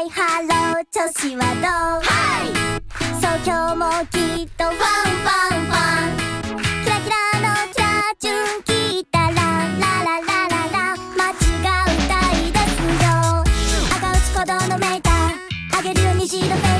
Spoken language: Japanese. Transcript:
イハロー調子はどう？そう今日もきっとファンファンファン。キラキラのキラチュン聞いたらラララララ街が歌い出すよ。赤打ち鼓動のメーター上げるよ虹のフェ